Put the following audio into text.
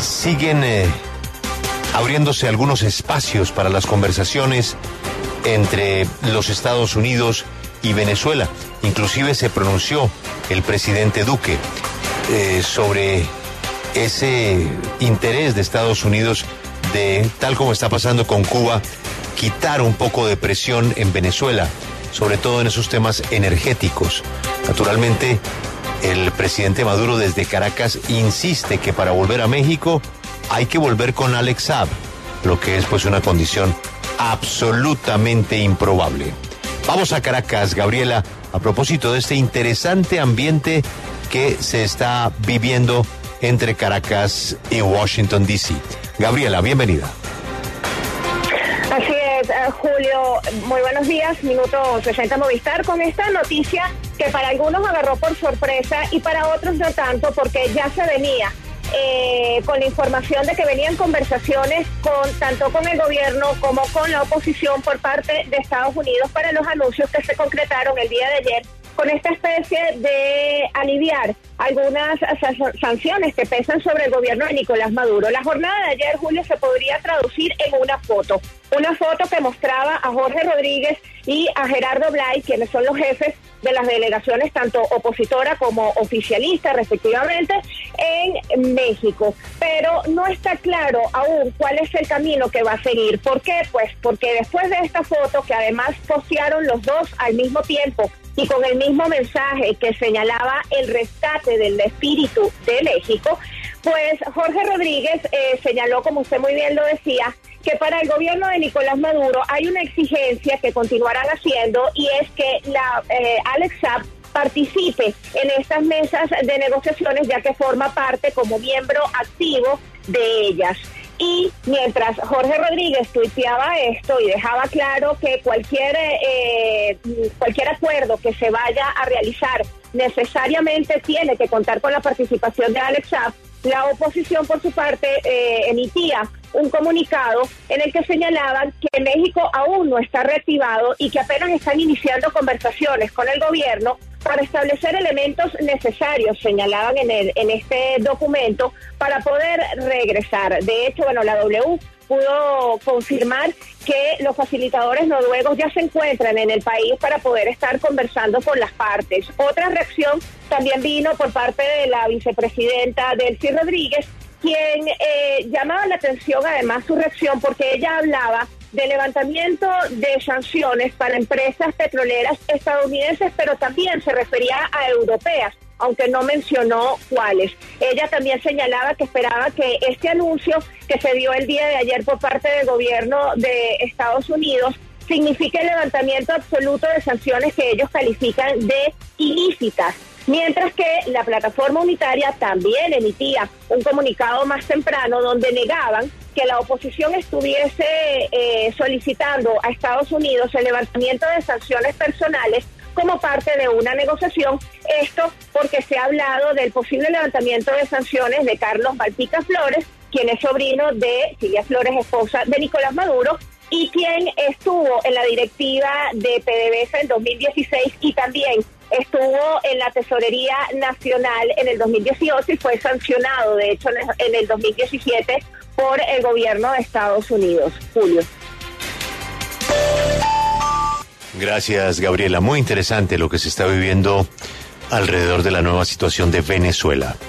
siguen abriéndose algunos espacios para las conversaciones entre los Estados Unidos y Venezuela. Inclusive se pronunció el presidente Duque sobre ese interés de Estados Unidos de, tal como está pasando con Cuba, quitar un poco de presión en Venezuela, sobre todo en esos temas energéticos. Naturalmente, el presidente Maduro desde Caracas insiste que para volver a México hay que volver con Alex Saab, lo que es pues una condición absolutamente improbable. Vamos a Caracas, Gabriela, a propósito de este interesante ambiente que se está viviendo entre Caracas y Washington, D.C. Gabriela, bienvenida. Así es, Julio, muy buenos días, minuto 60 Movistar, con esta noticia que para algunos agarró por sorpresa y para otros no tanto, porque ya se venía con la información de que venían conversaciones tanto con el gobierno como con la oposición por parte de Estados Unidos para los anuncios que se concretaron el día de ayer con esta especie de aliviar algunas sanciones que pesan sobre el gobierno de Nicolás Maduro. La jornada de ayer, Julio, se podría traducir en una foto que mostraba a Jorge Rodríguez y a Gerardo Blay, quienes son los jefes de las delegaciones tanto opositora como oficialista, respectivamente, en México. Pero no está claro aún cuál es el camino que va a seguir. ¿Por qué? Pues porque después de esta foto, que además postearon los dos al mismo tiempo y con el mismo mensaje que señalaba el rescate del espíritu de México, pues Jorge Rodríguez señaló, como usted muy bien lo decía, que para el gobierno de Nicolás Maduro hay una exigencia que continuarán haciendo, y es que Alex Saab participe en estas mesas de negociaciones, ya que forma parte como miembro activo de ellas. Y mientras Jorge Rodríguez tuiteaba esto y dejaba claro que cualquier acuerdo que se vaya a realizar necesariamente tiene que contar con la participación de Alex Saab, la oposición, por su parte, emitía un comunicado en el que señalaban que México aún no está reactivado y que apenas están iniciando conversaciones con el gobierno para establecer elementos necesarios, señalaban en este documento, para poder regresar. De hecho, la W pudo confirmar que los facilitadores noruegos ya se encuentran en el país para poder estar conversando con las partes. Otra reacción también vino por parte de la vicepresidenta Delcy Rodríguez, quien llamaba la atención, además, su reacción, porque ella hablaba de levantamiento de sanciones para empresas petroleras estadounidenses, pero también se refería a europeas, aunque no mencionó cuáles. Ella también señalaba que esperaba que este anuncio que se dio el día de ayer por parte del gobierno de Estados Unidos signifique el levantamiento absoluto de sanciones que ellos califican de ilícitas. Mientras que la plataforma unitaria también emitía un comunicado más temprano donde negaban que la oposición estuviese solicitando a Estados Unidos el levantamiento de sanciones personales como parte de una negociación. Esto porque se ha hablado del posible levantamiento de sanciones de Carlos Balpica Flores, quien es sobrino de Silvia Flores, esposa de Nicolás Maduro, y quien estuvo en la directiva de PDVSA en 2016 y también estuvo en la Tesorería Nacional en el 2018 y fue sancionado, de hecho, en el 2017 por el gobierno de Estados Unidos. Julio. Gracias, Gabriela. Muy interesante lo que se está viviendo alrededor de la nueva situación de Venezuela.